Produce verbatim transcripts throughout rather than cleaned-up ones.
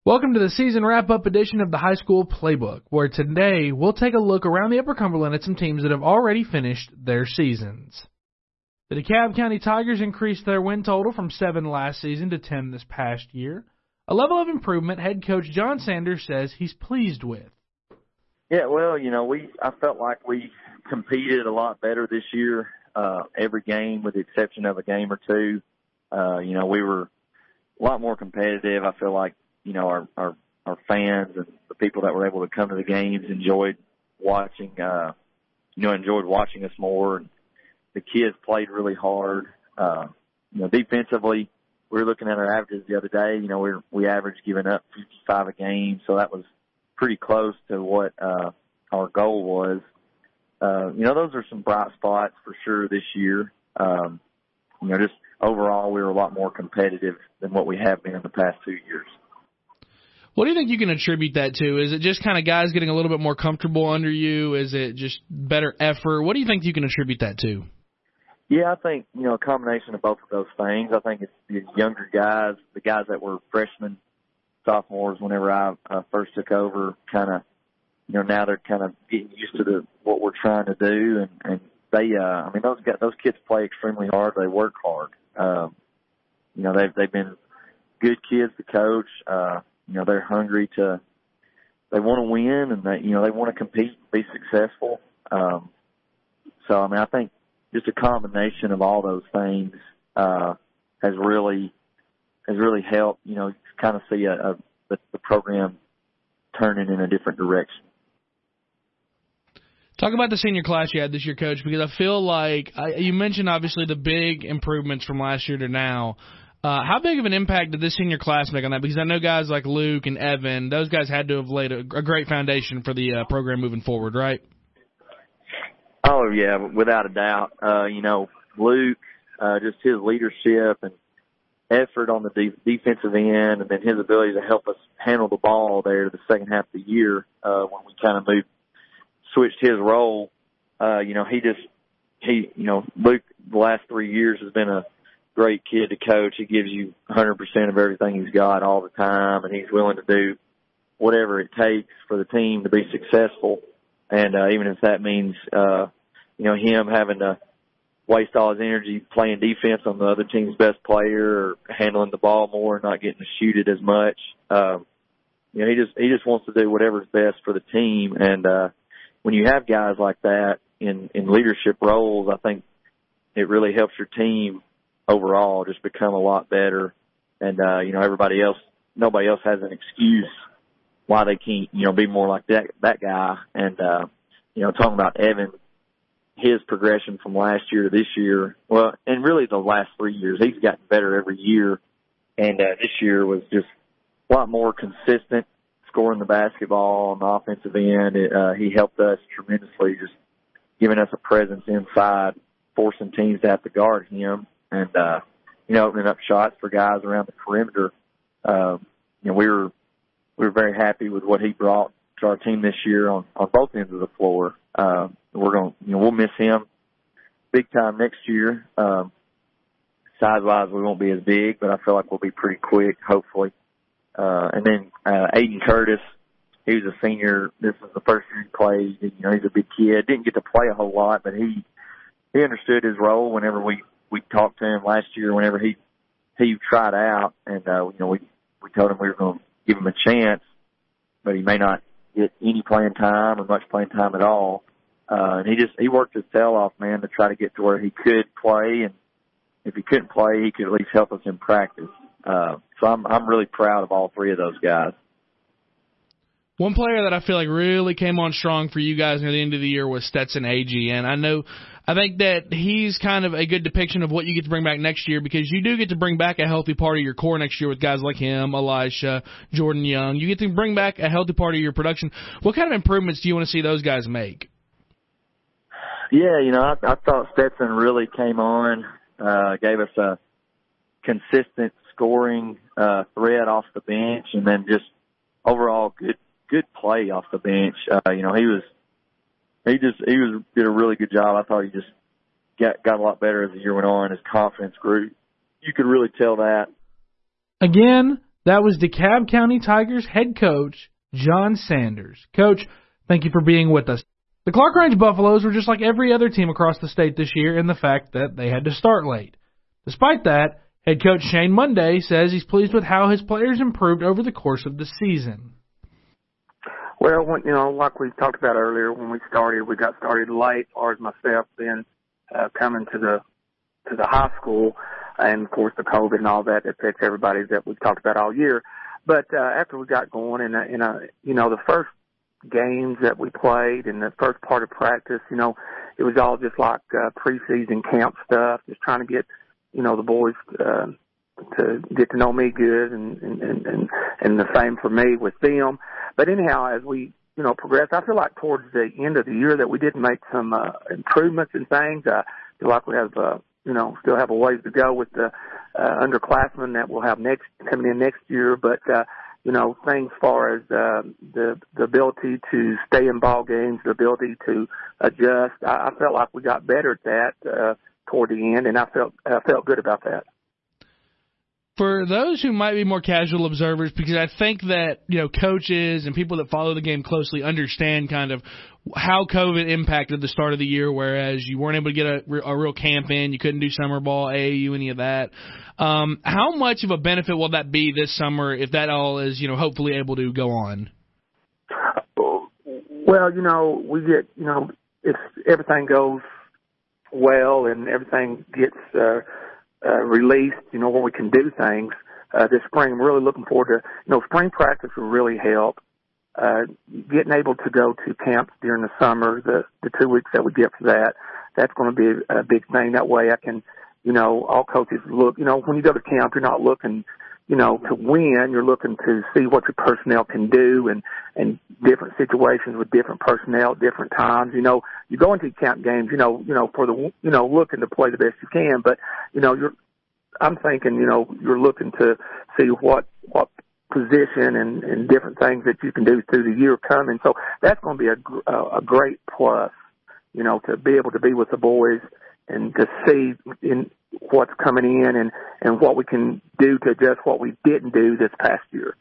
Welcome to the season wrap-up edition of the High School Playbook, where today we'll take a look around the Upper Cumberland at some teams that have already finished their seasons. The DeKalb County Tigers increased their win total from seven last season to ten this past year, a level of improvement head coach John Sanders says he's pleased with. Yeah, well, you know, we I felt like we competed a lot better this year, uh, every game with the exception of a game or two. Uh, you know, we were a lot more competitive. I feel like you know, our, our, our fans and the people that were able to come to the games enjoyed watching, uh, you know, enjoyed watching us more. And the kids played really hard. Uh, you know, defensively, we were looking at our averages the other day. You know, we we averaged giving up fifty-five a game, so that was pretty close to what uh, our goal was. Uh, you know, those are some bright spots for sure this year. Um, you know, just overall, we were a lot more competitive than what we have been in the past two years. What do you think you can attribute that to? Is it just kind of guys getting a little bit more comfortable under you? Is it just better effort? What do you think you can attribute that to? Yeah, I think, you know, a combination of both of those things. I think it's the younger guys, the guys that were freshmen, sophomores whenever I uh, first took over, kind of, you know, now they're kind of getting used to the what we're trying to do. And, and they, uh, I mean, those guys, those kids play extremely hard. They work hard. Um, you know, they've, they've been good kids to coach. Uh, You know, they're hungry to, they want to win and they, you know, they want to compete, be successful. Um, so, I mean, I think just a combination of all those things, uh, has really, has really helped, you know, kind of see a, a, the, the program turning in a different direction. Talk about the senior class you had this year, Coach, because I feel like, I, you mentioned obviously the big improvements from last year to now. Uh, how big of an impact did this senior class make on that? Because I know guys like Luke and Evan, those guys had to have laid a, a great foundation for the uh, program moving forward, right? Oh, yeah, without a doubt. Uh, you know, Luke, uh, just his leadership and effort on the de- defensive end and then his ability to help us handle the ball there the second half of the year uh, when we kind of moved, switched his role. Uh, you know, he just, he, you know, Luke the last three years has been a great kid to coach. He gives you one hundred percent of everything he's got all the time, and he's willing to do whatever it takes for the team to be successful. And uh, even if that means, uh, you know, him having to waste all his energy playing defense on the other team's best player or handling the ball more and not getting to shoot it as much, um, you know, he just he just wants to do whatever's best for the team. And uh, when you have guys like that in in leadership roles, I think it really helps your team overall just become a lot better. And, uh, you know, everybody else, nobody else has an excuse why they can't, you know, be more like that, that guy. And, uh, you know, talking about Evan, his progression from last year to this year, well, and really the last three years, he's gotten better every year. And, uh, this year was just a lot more consistent scoring the basketball on the offensive end. It, uh, he helped us tremendously, just giving us a presence inside, forcing teams to have to guard him. And, uh, you know, opening up shots for guys around the perimeter. Um, you know, we were, we were very happy with what he brought to our team this year on, on both ends of the floor. Um, we're going to, you know, we'll miss him big time next year. Um, size-wise, we won't be as big, but I feel like we'll be pretty quick, hopefully. Uh, and then, uh, Aiden Curtis, he was a senior. This is the first year he played. You know, he's a big kid. Didn't get to play a whole lot, but he, he understood his role whenever we, we talked to him last year whenever he, he tried out, and, uh, you know, we, we told him we were going to give him a chance, but he may not get any playing time or much playing time at all. Uh, and he just, he worked his tail off, man, to try to get to where he could play. And if he couldn't play, he could at least help us in practice. Uh, so I'm, I'm really proud of all three of those guys. One player that I feel like really came on strong for you guys near the end of the year was Stetson Agee, and I know, I think that he's kind of a good depiction of what you get to bring back next year, because you do get to bring back a healthy part of your core next year with guys like him, Elisha, Jordan Young. You get to bring back a healthy part of your production. What kind of improvements do you want to see those guys make? Yeah, you know, I, I thought Stetson really came on, uh, gave us a consistent scoring uh, threat off the bench, and then just overall good good play off the bench. Uh, you know, he was he just he was did a really good job. I thought he just got got a lot better as the year went on. His confidence grew. You could really tell that. Again, That was DeKalb County Tigers head coach John Sanders. Coach, thank you for being with us. The Clarkrange Buffaloes were just like every other team across the state this year in the fact that they had to start late. Despite that, head coach Shane Monday says he's pleased with how his players improved over the course of the season. Well, when, you know, like we talked about earlier, when we started, we got started late, as far as myself then uh, coming to the to the high school, and of course the COVID and all that affects everybody that we've talked about all year. But uh, after we got going, and in a, you know, the first games that we played and the first part of practice, you know, it was all just like uh, preseason camp stuff, just trying to get, you know, the boys uh, to get to know me good, and and and and the same for me with them. But anyhow, as we, you know, progressed, I feel like towards the end of the year that we did make some uh, improvements and things. I feel like we have, uh, you know, still have a ways to go with the uh, underclassmen that we'll have next coming in next year. But uh, you know, things as far as uh, the the ability to stay in ball games, the ability to adjust, I, I felt like we got better at that uh, toward the end, and I felt I felt good about that. For those who might be more casual observers, because I think that, you know, coaches and people that follow the game closely understand kind of how COVID impacted the start of the year, whereas you weren't able to get a, a real camp in, you couldn't do summer ball, A A U, any of that. Um, how much of a benefit will that be this summer if that all is, you know, hopefully able to go on? Well, you know, we get, you know, if everything goes well and everything gets uh, uh, released, you know, where we can do things uh, this spring, I'm really looking forward to, you know, spring practice will really help. Uh, getting able to go to camps during the summer, the, the two weeks that we get for that, that's going to be a, a big thing. That way I can, you know, all coaches look, you know, when you go to camp, you're not looking, you know, to win, you're looking to see what your personnel can do, and, and different situations with different personnel at different times. You know, you go into camp games, you know, you know, for the, you know, looking to play the best you can, but, you know, you're, I'm thinking, you know, you're looking to see what, what position and, and different things that you can do through the year coming. So that's going to be a, a great plus, you know, to be able to be with the boys and to see in what's coming in and, and what we can do to adjust what we didn't do this past year.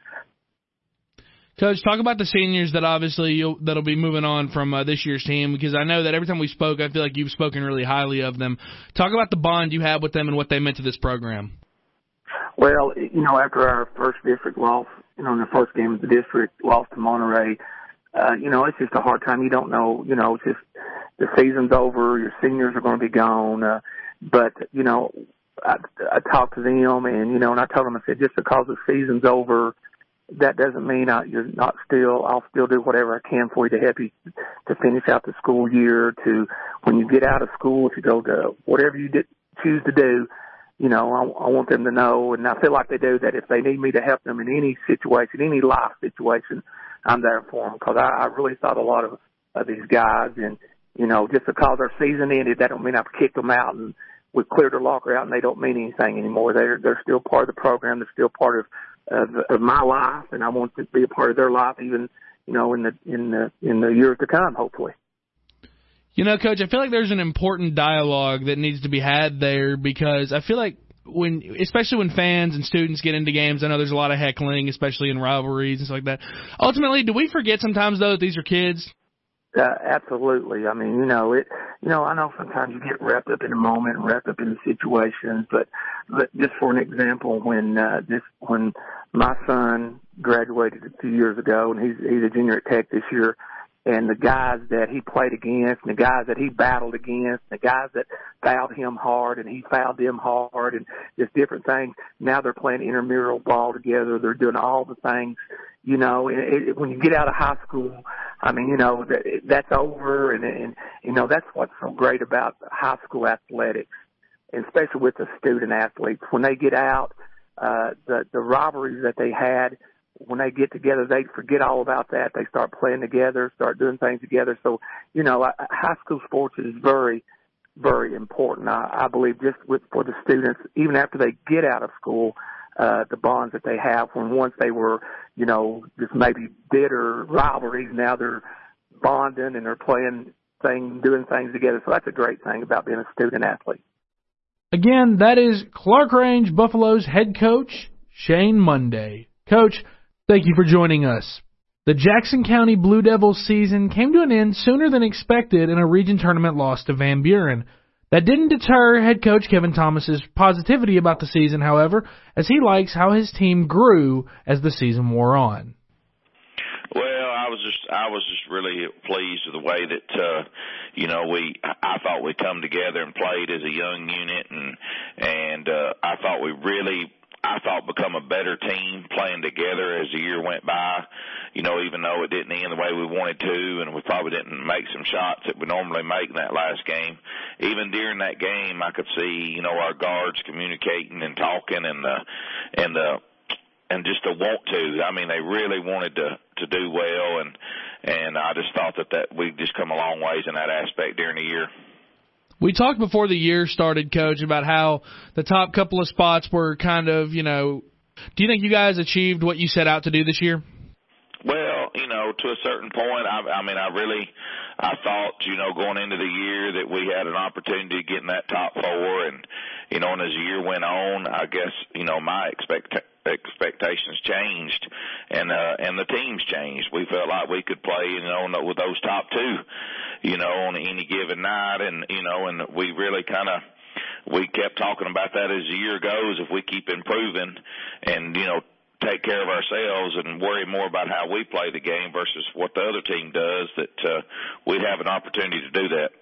Coach, talk about the seniors that obviously you'll, that'll be moving on from uh, this year's team, because I know that every time we spoke, I feel like you've spoken really highly of them. Talk about the bond you have with them and what they meant to this program. Well, you know, after our first district loss, you know, in the first game of the district, loss to Monterey, uh, you know, it's just a hard time. You don't know, you know, it's just the season's over, your seniors are going to be gone. Uh, but, you know, I, I talked to them, and, you know, and I told them, I said, just because the season's over, that doesn't mean I, you're not still, I'll still do whatever I can for you to help you to finish out the school year, to when you get out of school, to go to whatever you did, choose to do. You know, I, I want them to know, and I feel like they do, that if they need me to help them in any situation, any life situation, I'm there for them, because I, I really thought a lot of, of these guys, and, you know, just because our season ended, that don't mean I've kicked them out and we've cleared their locker out and they don't mean anything anymore. They're, they're still part of the program. They're still part of, of, of my life, and I want to be a part of their life, even, you know, in the, in the, in the years to come, hopefully. You know, Coach, I feel like there's an important dialogue that needs to be had there, because I feel like when, especially when fans and students get into games, I know there's a lot of heckling, especially in rivalries and stuff like that. Ultimately, do we forget sometimes, though, that these are kids? Uh, absolutely. I mean, you know, it, you know, I know sometimes you get wrapped up in a moment and wrapped up in the situations, but, but just for an example, when, uh, this, when my son graduated a few years ago, and he's, he's a junior at Tech this year, and the guys that he played against, and the guys that he battled against, the guys that fouled him hard and he fouled them hard, and just different things. Now they're playing intramural ball together. They're doing all the things, you know. It, it, when you get out of high school, I mean, you know, that, that's over, and, and you know, that's what's so great about high school athletics, and especially with the student athletes. When they get out, uh, the the rivalries that they had, when they get together, they forget all about that. They start playing together, start doing things together. So, you know, high school sports is very, very important. I, I believe just with, for the students, even after they get out of school, uh, the bonds that they have when once they were, you know, just maybe bitter rivalries, now they're bonding and they're playing things, doing things together. So that's a great thing about being a student athlete. Again, that is Clarkrange Buffaloes head coach Shane Monday. Coach, thank you for joining us. The Jackson County Blue Devils season came to an end sooner than expected in a region tournament loss to Van Buren. That didn't deter head coach Kevin Thomas's positivity about the season, however, as he likes how his team grew as the season wore on. Well, I was just I was just really pleased with the way that uh, you know we I thought we come together and played as a young unit, and and uh, I thought we really. I thought become a better team playing together as the year went by, you know, even though it didn't end the way we wanted to, and we probably didn't make some shots that we normally make in that last game. Even during that game, I could see, you know, our guards communicating and talking and the, and the, and just the want to. I mean, they really wanted to, to do well, and, and I just thought that, that we'd just come a long ways in that aspect during the year. We talked before the year started, Coach, about how the top couple of spots were kind of, you know, do you think you guys achieved what you set out to do this year? Well, you know, to a certain point, I, I mean, I really, I thought, you know, going into the year that we had an opportunity to get in that top four, and, you know, and as the year went on, I guess, you know, my expect expectations changed, and uh, and the teams changed. We felt like we could play, you know, with those top two, you know, on any given night, and you know, and we really kind of we kept talking about that as the year goes. If we keep improving, and you know, take care of ourselves and worry more about how we play the game versus what the other team does, that uh, we'd have an opportunity to do that.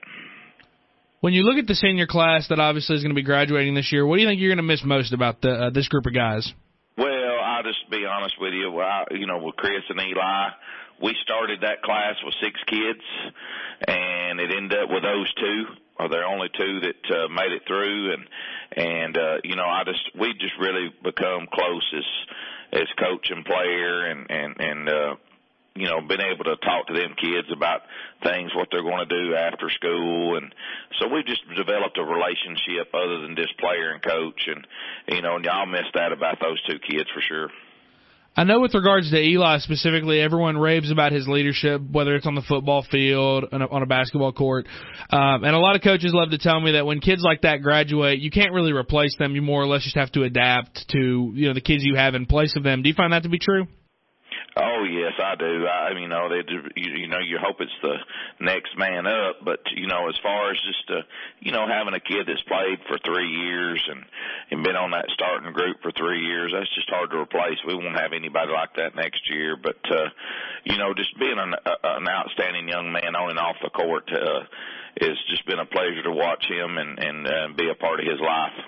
When you look at the senior class that obviously is going to be graduating this year, what do you think you're going to miss most about the, uh, this group of guys? Well, I'll just be honest with you. I, you know, with Chris and Eli, we started that class with six kids, and it ended up with those two. Or they're only two that uh, made it through, and and uh, you know, I just we just really become close as as coach and player, and and and uh, you know, been able to talk to them kids about things, what they're going to do after school. And so we just developed a relationship other than just player and coach. And, you know, and y'all miss that about those two kids for sure. I know with regards to Eli specifically, everyone raves about his leadership, whether it's on the football field, on a, on a basketball court. Um, and a lot of coaches love to tell me that when kids like that graduate, you can't really replace them. You more or less just have to adapt to, you know, the kids you have in place of them. Do you find that to be true? Oh, yes, I do. I mean, you know, they, you, you know, you hope it's the next man up, but, you know, as far as just, uh, you know, having a kid that's played for three years and, and been on that starting group for three years, that's just hard to replace. We won't have anybody like that next year, but, uh, you know, just being an, uh, an outstanding young man on and off the court, uh, it's just been a pleasure to watch him and, and, uh, be a part of his life.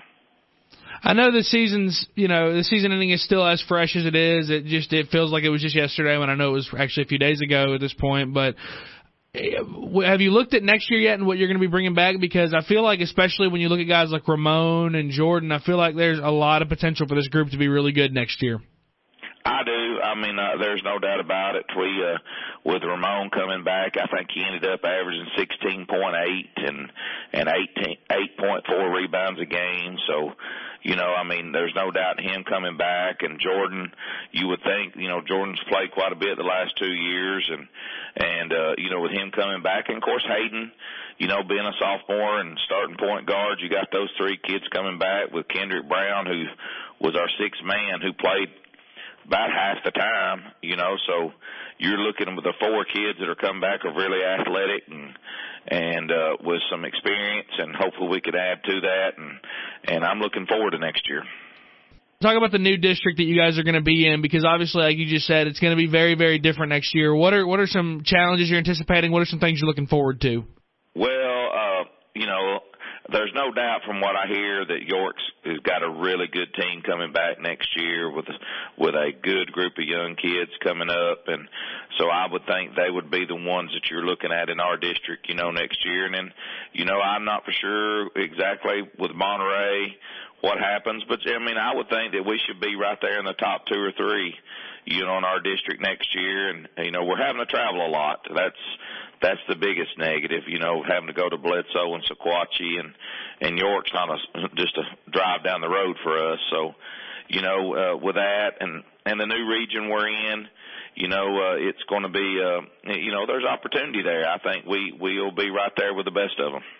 I know the season's, you know, the season ending is still as fresh as it is. It just, it feels like it was just yesterday when I know it was actually a few days ago at this point. But have you looked at next year yet and what you're going to be bringing back? Because I feel like, especially when you look at guys like Ramon and Jordan, I feel like there's a lot of potential for this group to be really good next year. I do. I mean, uh, there's no doubt about it. We, uh, with Ramon coming back, I think he ended up averaging sixteen point eight and, and eighteen, eight point four rebounds a game. So, you know, I mean, there's no doubt him coming back. And Jordan, you would think, you know, Jordan's played quite a bit the last two years. And, and, uh, you know, with him coming back, and of course Hayden, you know, being a sophomore and starting point guard, you got those three kids coming back with Kendrick Brown, who was our sixth man, who played about half the time, you know, so you're looking at the four kids that are coming back are really athletic and, and, uh, with some experience, and hopefully we could add to that. And, and I'm looking forward to next year. Talk about the new district that you guys are going to be in, because obviously, like you just said, it's going to be very, very different next year. What are, what are some challenges you're anticipating? What are some things you're looking forward to? Well, uh, you know, there's no doubt from what I hear that York's has got a really good team coming back next year with with a good group of young kids coming up, and so I would think they would be the ones that you're looking at in our district, you know, next year. And then, you know, I'm not for sure exactly with Monterey what happens, but I mean, I would think that we should be right there in the top two or three, you know, in our district next year. And, you know, we're having to travel a lot. That's That's the biggest negative, you know, having to go to Bledsoe and Sequatchie, and, and York's not a, just a drive down the road for us. So, you know, uh, with that and, and the new region we're in, you know, uh, it's going to be, uh, you know, there's opportunity there. I think we, we'll be right there with the best of them.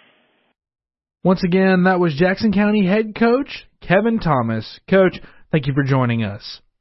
Once again, that was Jackson County head coach Kevin Thomas. Coach, thank you for joining us.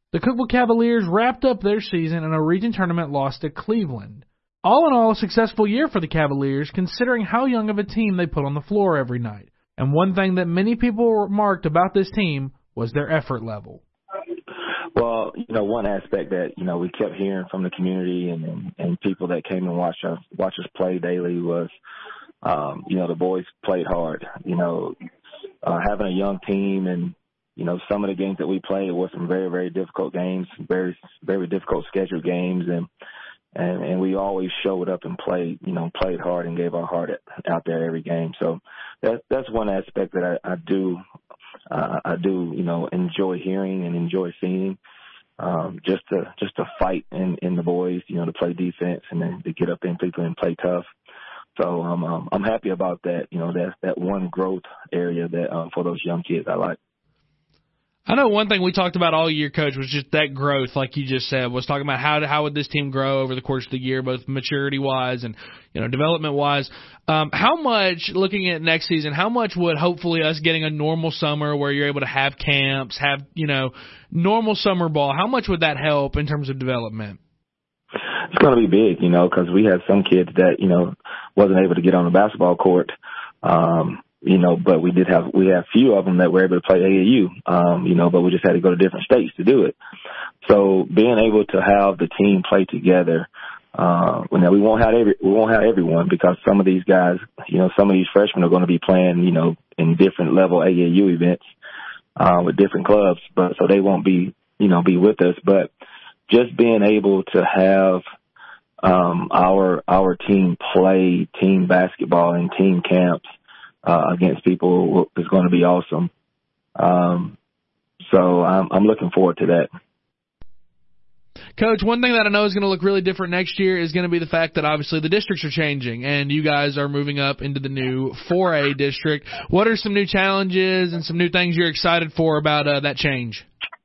The Cookeville Cavaliers wrapped up their season in a region tournament loss to Cleveland. All in all, a successful year for the Cavaliers, considering how young of a team they put on the floor every night. And one thing that many people remarked about this team was their effort level. Well, you know, one aspect that, you know, we kept hearing from the community and, and, and people that came and watched us, watch us play daily was, um, you know, the boys played hard. You know, uh, having a young team and, you know, some of the games that we played were some very, very difficult games, very, very difficult scheduled games. And, And, and we always showed up and played, you know, played hard and gave our heart out there every game. So that's that's one aspect that I, I do, uh, I do, you know, enjoy hearing and enjoy seeing. Um, just to just to fight in, in the boys, you know, to play defense and then to get up in people and play tough. So um, um, I'm happy about that. You know, that that one growth area that um, for those young kids I like. I know one thing we talked about all year, Coach, was just that growth, like you just said, was talking about how how would this team grow over the course of the year, both maturity-wise and, you know, development-wise. Um, how much, looking at next season, how much would hopefully us getting a normal summer where you're able to have camps, have, you know, normal summer ball, how much would that help in terms of development? It's going to be big, you know, because we had some kids that, you know, wasn't able to get on the basketball court. Um You know, but we did have, we have few of them that were able to play A A U, um, you know, but we just had to go to different states to do it. So being able to have the team play together, uh, well, now we won't have every, we won't have everyone because some of these guys, you know, some of these freshmen are going to be playing, you know, in different level A A U events, uh, with different clubs, but so they won't be, you know, be with us. But just being able to have, um, our, our team play team basketball and team camps, Uh, against people is going to be awesome. Um, so I'm, I'm looking forward to that. Coach, one thing that I know is going to look really different next year is going to be the fact that obviously the districts are changing and you guys are moving up into the new four A district. What are some new challenges and some new things you're excited for about uh, that change?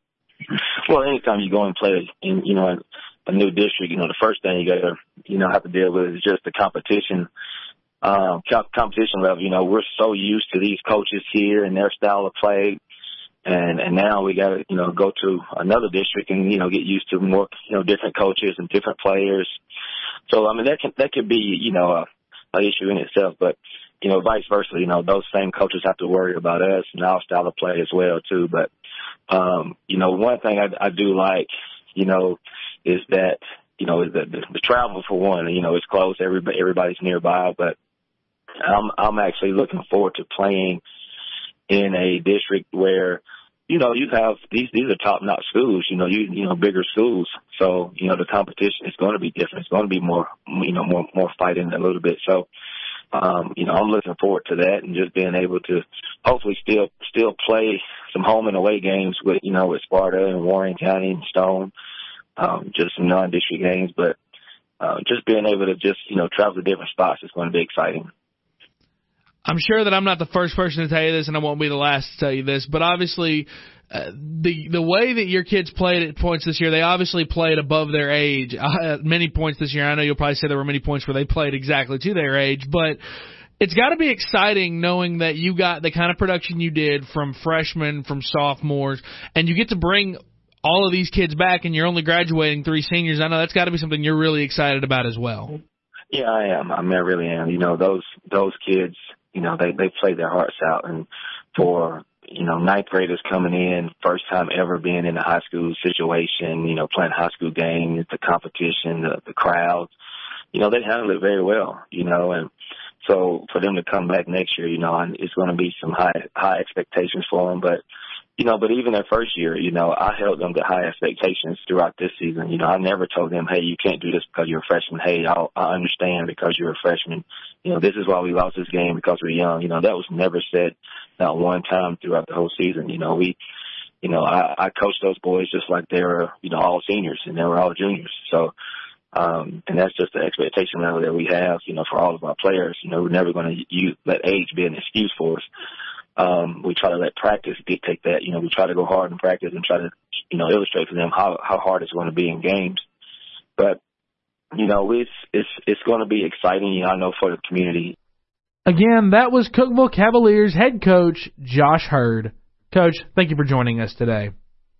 Well, anytime you go and play in, you know, a new district, you know, the first thing you got to, you know, have to deal with is just the competition. Um, competition level, you know, we're so used to these coaches here and their style of play. And, and now we got to, you know, go to another district and, you know, get used to more, you know, different coaches and different players. So, I mean, that can, that could be, you know, a, a issue in itself, but, you know, vice versa, you know, those same coaches have to worry about us and our style of play as well, too. But, um, you know, one thing I, I do like, you know, is that, you know, the, the, the travel for one, you know, it's close. Everybody, everybody's nearby, but I'm, I'm actually looking forward to playing in a district where, you know, you have these, these are top notch schools, you know, you, you know, bigger schools. So, you know, the competition is going to be different. It's going to be more, you know, more, more fighting a little bit. So, um, you know, I'm looking forward to that and just being able to hopefully still, still play some home and away games with, you know, with Sparta and Warren County and Stone, um, just some non-district games, but, uh, just being able to just, you know, travel to different spots is going to be exciting. I'm sure that I'm not the first person to tell you this, and I won't be the last to tell you this, but obviously uh, the the way that your kids played at points this year, they obviously played above their age uh, at many points this year. I know you'll probably say there were many points where they played exactly to their age, but it's got to be exciting knowing that you got the kind of production you did from freshmen, from sophomores, and you get to bring all of these kids back, and you're only graduating three seniors. I know that's got to be something you're really excited about as well. Yeah, I am. I mean, I really am. You know, those those kids, you know, they, they played their hearts out. And for, you know, ninth graders coming in, first time ever being in a high school situation, you know, playing high school games, the competition, the, the crowds, you know, they handled it very well, you know. And so for them to come back next year, you know, it's going to be some high high expectations for them. But, you know, but even their first year, you know, I held them to high expectations throughout this season. You know, I never told them, hey, you can't do this because you're a freshman. Hey, I'll, I understand because you're a freshman. You know, this is why we lost this game because we're young. You know, that was never said not one time throughout the whole season. You know, we, you know, I, I coached those boys just like they were, you know, all seniors and they were all juniors. So, um, and that's just the expectation level that we have, you know, for all of our players. You know, we're never going to let age be an excuse for us. Um, we try to let practice dictate that. You know, we try to go hard in practice and try to, you know, illustrate to them how, how hard it's going to be in games. But, you know, it's, it's, it's going to be exciting, I know, for the community. Again, that was Cookeville Cavaliers head coach Josh Hurd. Coach, thank you for joining us today.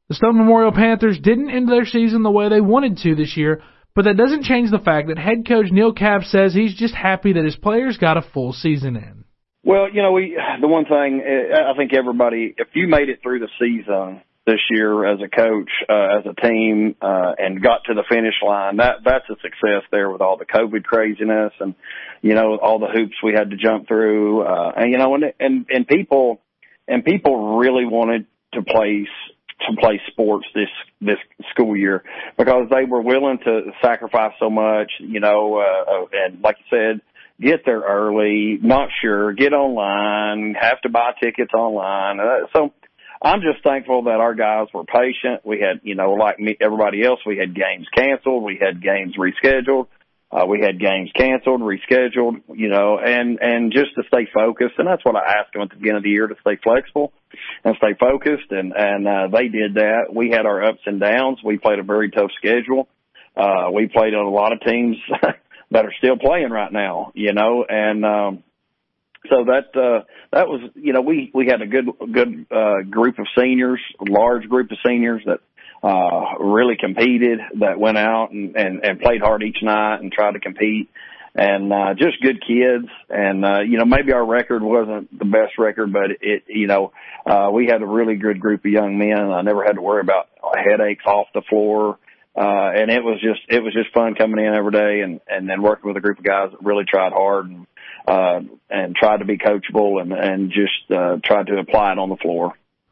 The Stone Memorial Panthers didn't end their season the way they wanted to this year, but that doesn't change the fact that head coach Neil Capps says he's just happy that his players got a full season in. Well, you know, we the one thing, I think everybody, if you made it through the season this year as a coach, uh, as a team, uh, and got to the finish line, that that's a success there with all the COVID craziness and, you know, all the hoops we had to jump through. Uh, and, you know, and, and, and people, and people really wanted to play, to play sports this, this school year because they were willing to sacrifice so much, you know, uh, and like you said, get there early, not sure, get online, have to buy tickets online. Uh, so, I'm just thankful that our guys were patient. We had, you know, like me, everybody else, we had games canceled. We had games rescheduled. Uh, we had games canceled, rescheduled, you know, and, and just to stay focused. And that's what I asked them at the beginning of the year, to stay flexible and stay focused. And, and, uh, they did that. We had our ups and downs. We played a very tough schedule. Uh, we played on a lot of teams that are still playing right now, you know, and, um, So that, uh, that was, you know, we, we had a good, good, uh, group of seniors, a large group of seniors that, uh, really competed, that went out and, and, and played hard each night and tried to compete, and, uh, just good kids. And, uh, you know, maybe our record wasn't the best record, but it, you know, uh, we had a really good group of young men. I never had to worry about headaches off the floor. Uh, and it was just, it was just fun coming in every day and, and then working with a group of guys that really tried hard and, uh, and tried to be coachable and, and just, uh, tried to apply it on the floor.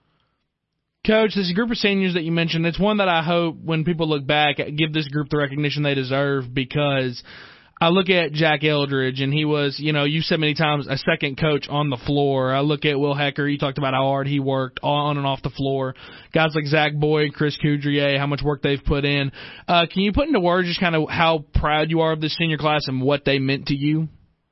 Coach, this group of seniors that you mentioned, it's one that I hope when people look back, give this group the recognition they deserve, because I look at Jack Eldridge, and he was, you know, you said many times, a second coach on the floor. I look at Will Hecker. You talked about how hard he worked on and off the floor. Guys like Zach Boyd, Chris Coudrier, how much work they've put in. Uh, can you put into words just kind of how proud you are of this senior class and what they meant to you?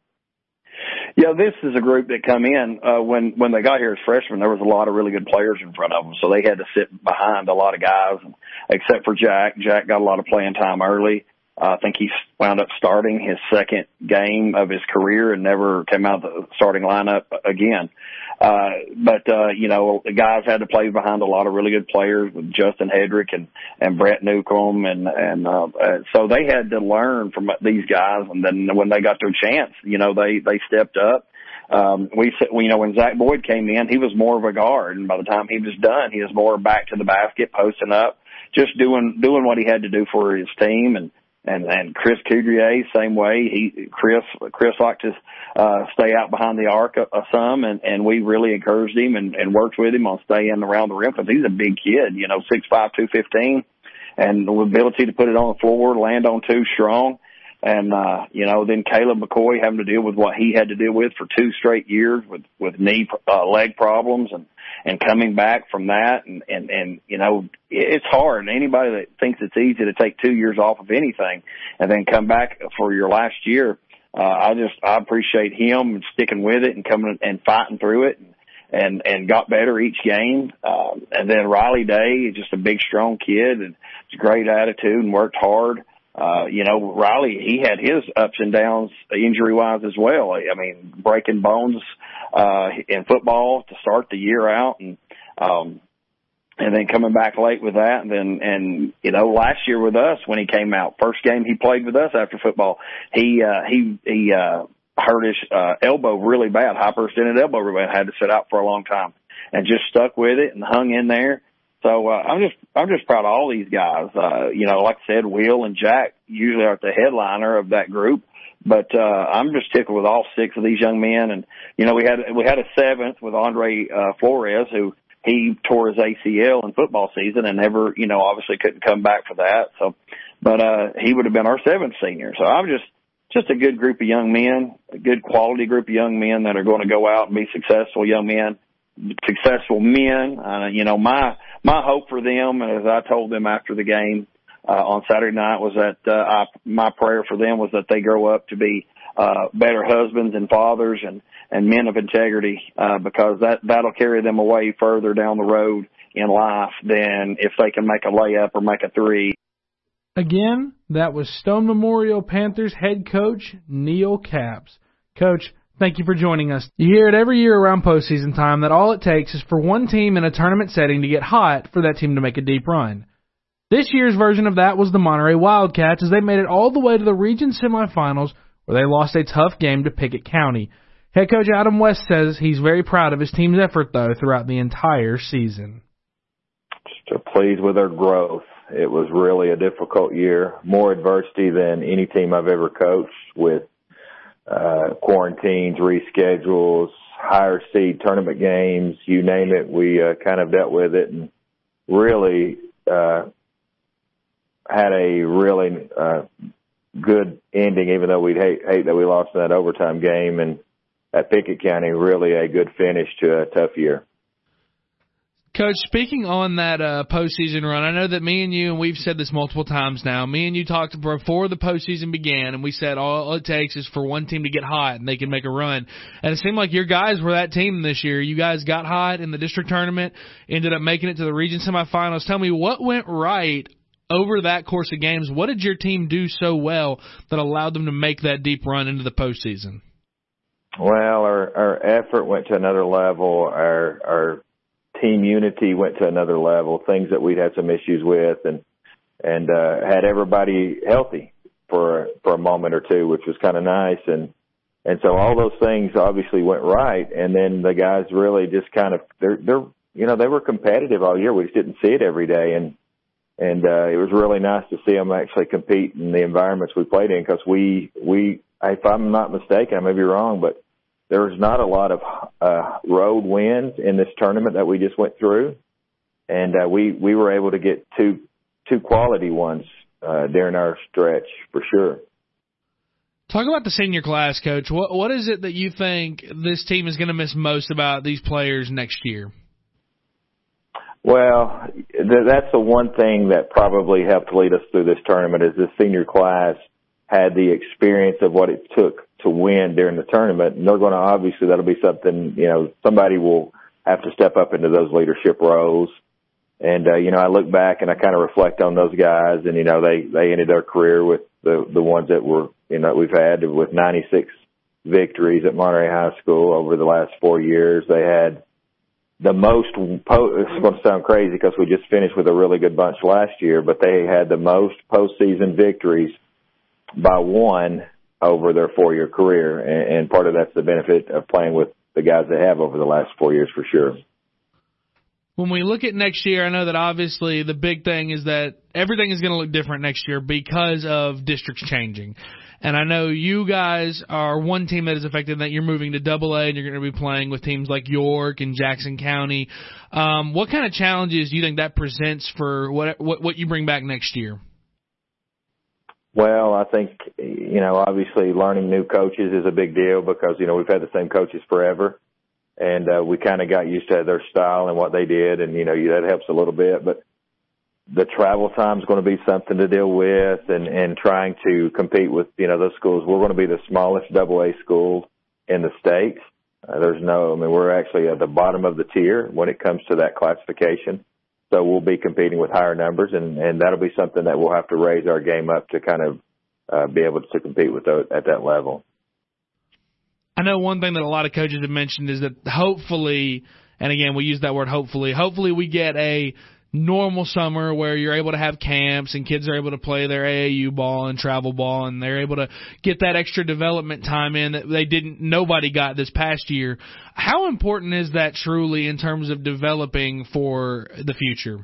Yeah, this is a group that come in, uh, when, when they got here as freshmen, there was a lot of really good players in front of them. So they had to sit behind a lot of guys, except for Jack. Jack got a lot of playing time early. Uh, I think he wound up starting his second game of his career and never came out of the starting lineup again. Uh, but, uh, you know, the guys had to play behind a lot of really good players with Justin Hedrick and, and Brett Newcomb. And, and, uh, uh, so they had to learn from these guys. And then when they got their chance, you know, they, they stepped up. Um, we, you know, when Zach Boyd came in, he was more of a guard. And by the time he was done, he was more back to the basket, posting up, just doing, doing what he had to do for his team. And, And, and Chris Coudrier, same way. He, Chris, Chris liked to, uh, stay out behind the arc uh, some, and, and we really encouraged him and, and worked with him on staying around the rim, because he's a big kid, you know, six five, two fifteen, and the ability to put it on the floor, land on two strong. And, uh, you know, then Caleb McCoy having to deal with what he had to deal with for two straight years with, with knee, uh, leg problems and, and coming back from that. And, and, and, you know, it's hard. Anybody that thinks it's easy to take two years off of anything and then come back for your last year, uh, I just, I appreciate him and sticking with it and coming and fighting through it and, and, and got better each game. Um, and then Riley Day, just a big, strong kid and great attitude and worked hard. Uh, you know, Riley, he had his ups and downs injury-wise as well. I mean, breaking bones uh, in football to start the year out, and um, and then coming back late with that. And then, and you know, last year with us when he came out, first game he played with us after football, he uh, he he uh, hurt his uh, elbow really bad, hyperextended elbow, really bad, had to sit out for a long time, and just stuck with it and hung in there. So, uh, I'm just, I'm just proud of all these guys. Uh, you know, like I said, Will and Jack usually are the headliner of that group, but, uh, I'm just tickled with all six of these young men. And, you know, we had, we had a seventh with Andre, uh, Flores, who he tore his A C L in football season and never, you know, obviously couldn't come back for that. So, but, uh, he would have been our seventh senior. So I'm just, just a good group of young men, a good quality group of young men that are going to go out and be successful young men. Successful men. Uh, you know, my, my hope for them, as I told them after the game, uh, on Saturday night was that, uh, I, my prayer for them was that they grow up to be, uh, better husbands and fathers and, and men of integrity, uh, because that, that'll carry them away further down the road in life than if they can make a layup or make a three. Again, that was Stone Memorial Panthers head coach Neil Capps. Coach, Thank you for joining us. You hear it every year around postseason time that all it takes is for one team in a tournament setting to get hot for that team to make a deep run. This year's version of that was the Monterey Wildcats as they made it all the way to the region semifinals where they lost a tough game to Pickett County. Head coach Adam West says he's very proud of his team's effort, though, throughout the entire season. Just pleased with their growth. It was really a difficult year, more adversity than any team I've ever coached, with uh, quarantines, reschedules, higher seed tournament games, you name it. We uh, kind of dealt with it and really uh, had a really uh, good ending, even though we'd hate, hate that we lost in that overtime game. And at Pickett County, really a good finish to a tough year. Coach, speaking on that uh, postseason run, I know that me and you, and we've said this multiple times now, me and you talked before the postseason began, and we said all it takes is for one team to get hot and they can make a run. And it seemed like your guys were that team this year. You guys got hot in the district tournament, ended up making it to the region semifinals. Tell me, what went right over that course of games? What did your team do so well that allowed them to make that deep run into the postseason? Well, our, our effort went to another level. Our, our team unity went to another level, things that we'd had some issues with, and and uh, had everybody healthy for for a moment or two, which was kind of nice. And and so all those things obviously went right. And then the guys really just kind of they're they're you know they were competitive all year. We just didn't see it every day, and and uh, it was really nice to see them actually compete in the environments we played in, because we we if I'm not mistaken, I may be wrong, but there's not a lot of uh, road wins in this tournament that we just went through, and uh, we we were able to get two two quality ones uh, during our stretch for sure. Talk about the senior class, Coach. What what is it that you think this team is going to miss most about these players next year? Well, th- that's the one thing that probably helped lead us through this tournament, is the senior class had the experience of what it took to win during the tournament. And they're going to, obviously, that'll be something, you know, somebody will have to step up into those leadership roles. And, uh, you know, I look back and I kind of reflect on those guys, and, you know, they, they ended their career with the, the ones that were, you know, we've had with ninety-six victories at Monterey High School over the last four years. They had the most, po- it's going to sound crazy because we just finished with a really good bunch last year, but they had the most postseason victories by one over their four-year career, and, and part of that's the benefit of playing with the guys they have over the last four years for sure. When we look at next year, I know that obviously the big thing is that everything is going to look different next year because of districts changing. And I know you guys are one team that is affected, that you're moving to double A and you're going to be playing with teams like York and Jackson County. Um, what kind of challenges do you think that presents for what, what, what you bring back next year? Well, I think, you know, obviously learning new coaches is a big deal because, you know, we've had the same coaches forever, and uh, we kind of got used to their style and what they did, and, you know, that helps a little bit. But the travel time is going to be something to deal with, and, and trying to compete with, you know, those schools. We're going to be the smallest double A school in the state. Uh, there's no, I mean, we're actually at the bottom of the tier when it comes to that classification. So we'll be competing with higher numbers, and, and that'll be something that we'll have to raise our game up to kind of uh, be able to compete with those at that level. I know one thing that a lot of coaches have mentioned is that hopefully, and again, we use that word hopefully, hopefully we get a normal summer where you're able to have camps and kids are able to play their A A U ball and travel ball, and they're able to get that extra development time in that they didn't, nobody got this past year. How important is that truly in terms of developing for the future?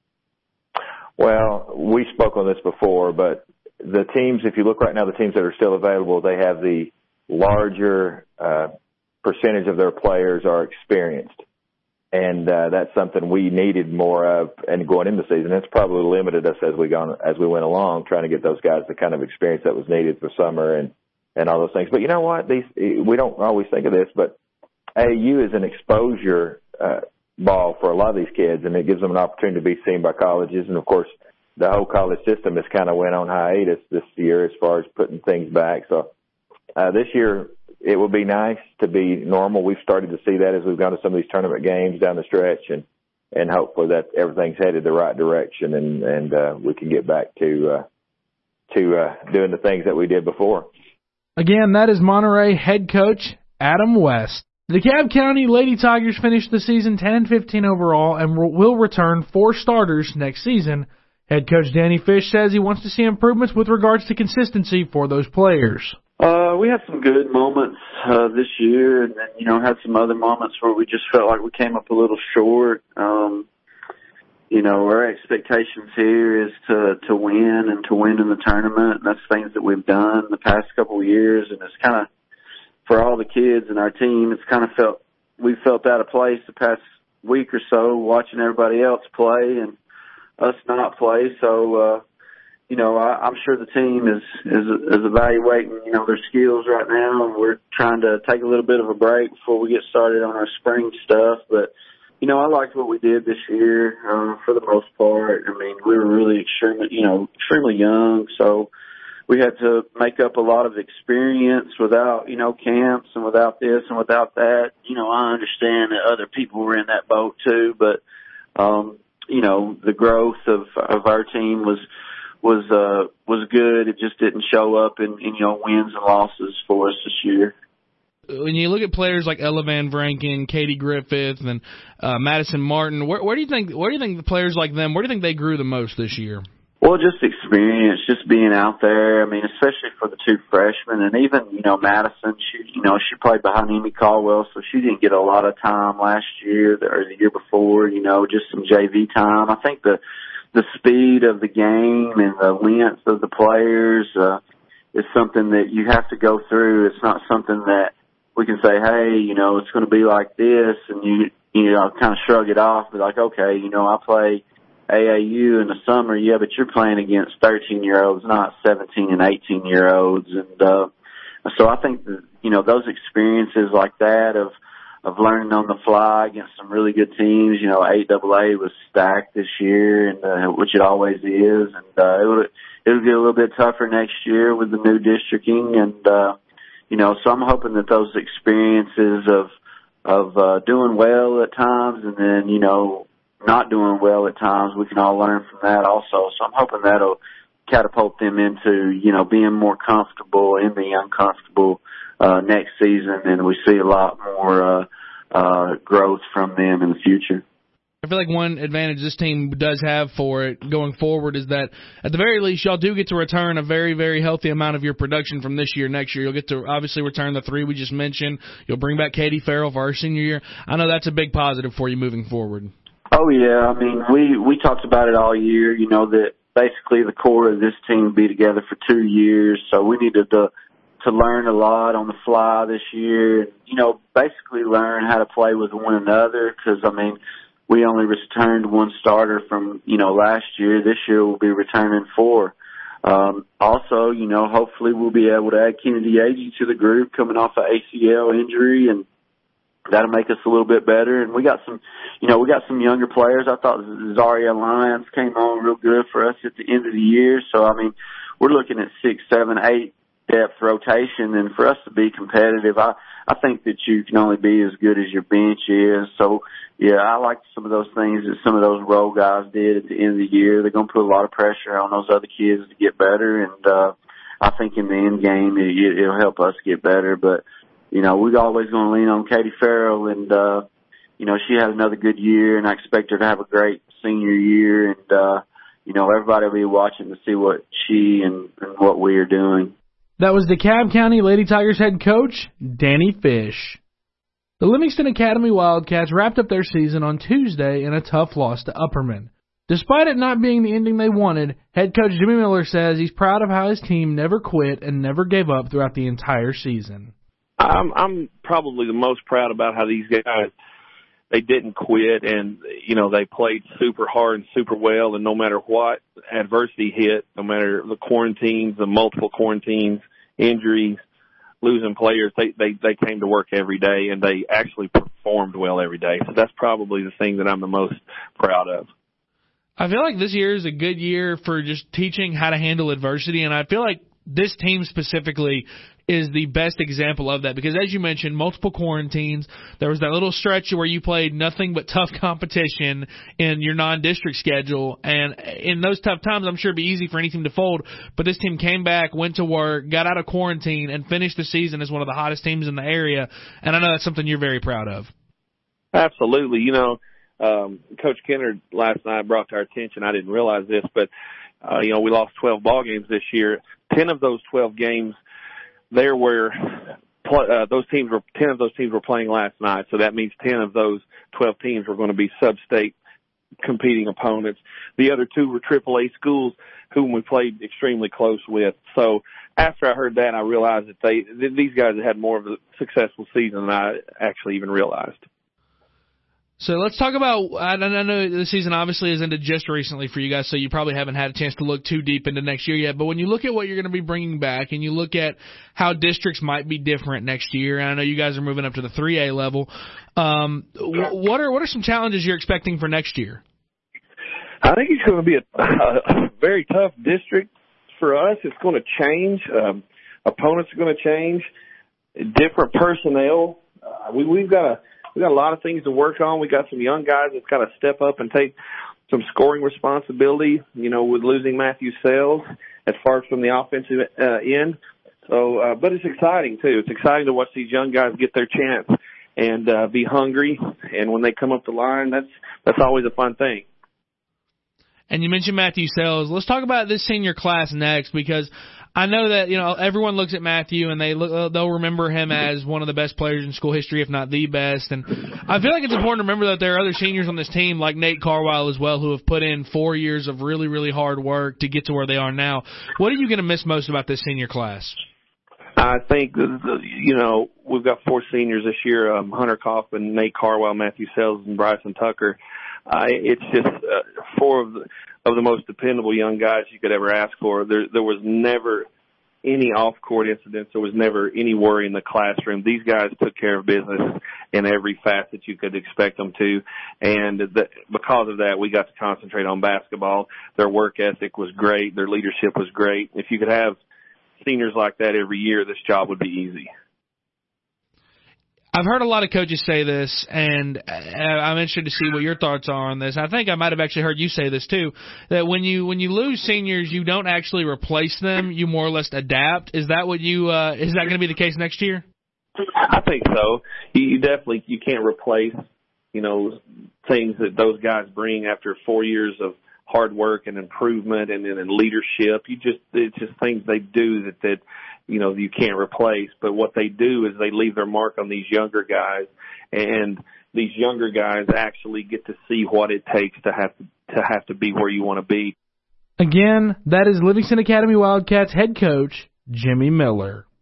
Well, we spoke on this before, but the teams, if you look right now, the teams that are still available, they have the larger uh, percentage of their players are experienced. And uh, that's something we needed more of, and going into the season, it's probably limited us as we gone as we went along, trying to get those guys the kind of experience that was needed for summer and, and all those things. But you know what? These we don't always think of this, but A A U is an exposure uh, ball for a lot of these kids, and it gives them an opportunity to be seen by colleges. And of course, the whole college system has kind of went on hiatus this year as far as putting things back. So uh, this year, it would be nice to be normal. We've started to see that as we've gone to some of these tournament games down the stretch, and, and hopefully that everything's headed the right direction, and, and uh, we can get back to uh, to uh, doing the things that we did before. Again, that is Monterey head coach Adam West. The DeKalb County Lady Tigers finished the season ten and fifteen overall and will return four starters next season. Head coach Danny Fish says he wants to see improvements with regards to consistency for those players. Uh, we had some good moments uh, this year, and then, you know, had some other moments where we just felt like we came up a little short. Um, you know, our expectations here is to to win and to win in the tournament. And that's things that we've done the past couple of years, and it's kind of, for all the kids and our team, it's kind of felt, we felt out of place the past week or so watching everybody else play and us not play. So, uh, you know, I, I'm sure the team is, is, is evaluating, you know, their skills right now, and we're trying to take a little bit of a break before we get started on our spring stuff. But, you know, I liked what we did this year, uh, for the most part. I mean, we were really extremely, you know, extremely young, so we had to make up a lot of experience without, you know, camps and without this and without that. You know, I understand that other people were in that boat too, but, um, you know, the growth of, of our team was, was, uh, was good. It just didn't show up in, in, you know, wins and losses for us this year. When you look at players like Ella Van Vranken, Katie Griffith, and uh, Madison Martin, where, where do you think, where do you think the players like them, where do you think they grew the most this year? Well, just experience, just being out there. I mean, especially for the two freshmen, and even, you know, Madison, she, you know, she played behind Amy Caldwell, so she didn't get a lot of time last year or the year before, you know, just some J V time. I think the, the speed of the game and the length of the players, uh, is something that you have to go through. It's not something that we can say, hey, you know, it's going to be like this, and you, you know, kind of shrug it off, be like, okay, you know, I play A A U in the summer, yeah, but you're playing against thirteen-year-olds, not seventeen and eighteen-year-olds. And uh, so I think, that, you know, those experiences like that of of learning on the fly against some really good teams, you know, A A A was stacked this year, and uh, which it always is. And uh, it would it would get a little bit tougher next year with the new districting. And, uh, you know, so I'm hoping that those experiences of, of uh, doing well at times and then, you know, not doing well at times, we can all learn from that also. So I'm hoping that'll catapult them into, you know, being more comfortable and being uncomfortable uh, next season, and we see a lot more uh, uh, growth from them in the future. I feel like one advantage this team does have for it going forward is that, at the very least, y'all do get to return a very, very healthy amount of your production from this year next year. You'll get to obviously return the three we just mentioned. You'll bring back Katie Farrell for our senior year. I know that's a big positive for you moving forward. Oh, yeah. I mean, we, we talked about it all year, you know, that basically the core of this team would be together for two years. So we needed to, to learn a lot on the fly this year. You know, basically learn how to play with one another because, I mean, we only returned one starter from, you know, last year. This year we'll be returning four. Um, also, you know, hopefully we'll be able to add Kennedy Agee to the group coming off an A C L injury, and that'll make us a little bit better. And we got some, you know, we got some younger players. I thought Zaria Lyons came on real good for us at the end of the year. So, I mean, we're looking at six, seven, eight depth rotation. And for us to be competitive, I, I think that you can only be as good as your bench is. So, yeah, I like some of those things that some of those role guys did at the end of the year. They're going to put a lot of pressure on those other kids to get better. And, uh, I think in the end game, it, it'll help us get better. But, you know, we're always going to lean on Katie Farrell, and, uh, you know, she had another good year, and I expect her to have a great senior year. And, uh, you know, everybody will be watching to see what she and, and what we are doing. That was DeKalb County Lady Tigers head coach, Danny Fish. The Livingston Academy Wildcats wrapped up their season on Tuesday in a tough loss to Upperman. Despite it not being the ending they wanted, head coach Jimmy Miller says he's proud of how his team never quit and never gave up throughout the entire season. I'm, I'm probably the most proud about how these guys, they didn't quit, and, you know, they played super hard and super well, and no matter what adversity hit, no matter the quarantines, the multiple quarantines, injuries, losing players, they, they, they came to work every day, and they actually performed well every day. So that's probably the thing that I'm the most proud of. I feel like this year is a good year for just teaching how to handle adversity, and I feel like this team specifically is the best example of that because, as you mentioned, multiple quarantines. There was that little stretch where you played nothing but tough competition in your non-district schedule, and in those tough times, I'm sure it'd be easy for any team to fold, but this team came back, went to work, got out of quarantine, and finished the season as one of the hottest teams in the area, and I know that's something you're very proud of. Absolutely. You know, um, Coach Kennard last night brought to our attention, I didn't realize this, but, uh, you know, we lost twelve ball games this year. ten of those twelve games, there were uh, those teams were ten of those teams were playing last night, so that means ten of those twelve teams were going to be sub-state competing opponents. The other two were triple A schools whom we played extremely close with. So after I heard that, I realized that they th- these guys had more of a successful season than I actually even realized. So let's talk about, I know the season obviously has ended just recently for you guys, so you probably haven't had a chance to look too deep into next year yet, but when you look at what you're going to be bringing back and you look at how districts might be different next year, and I know you guys are moving up to the three A level, um, what are what are some challenges you're expecting for next year? I think it's going to be a, a very tough district for us. It's going to change. Um, opponents are going to change. Different personnel. Uh, we, we've got a we got a lot of things to work on. We got some young guys that's got to step up and take some scoring responsibility. You know, with losing Matthew Sells as far as from the offensive uh, end. So, uh, but it's exciting too. It's exciting to watch these young guys get their chance and uh, be hungry. And when they come up the line, that's that's always a fun thing. And you mentioned Matthew Sells. Let's talk about this senior class next, because I know that, you know, everyone looks at Matthew and they look, they'll remember him as one of the best players in school history, if not the best. And I feel like it's important to remember that there are other seniors on this team, like Nate Carwile as well, who have put in four years of really, really hard work to get to where they are now. What are you going to miss most about this senior class? I think, you know, we've got four seniors this year, um, Hunter Kaufman, Nate Carwile, Matthew Sells, and Bryson Tucker. Uh, it's just uh, four of the, of the most dependable young guys you could ever ask for. There, there was never any off-court incidents. There was never any worry in the classroom. These guys took care of business in every facet you could expect them to. And the, because of that, we got to concentrate on basketball. Their work ethic was great. Their leadership was great. If you could have seniors like that every year, this job would be easy. I've heard a lot of coaches say this, and I'm interested to see what your thoughts are on this. I think I might have actually heard you say this too, that when you when you lose seniors, you don't actually replace them, you more or less adapt. Is that what you uh, is that going to be the case next year? I think so. You, you definitely you can't replace, you know, things that those guys bring after four years of hard work and improvement and, and leadership. You just it's just things they do that that. you know, you can't replace. But what they do is they leave their mark on these younger guys, and these younger guys actually get to see what it takes to have to, to have to be where you want to be. Again, that is Livingston Academy Wildcats head coach Jimmy Miller.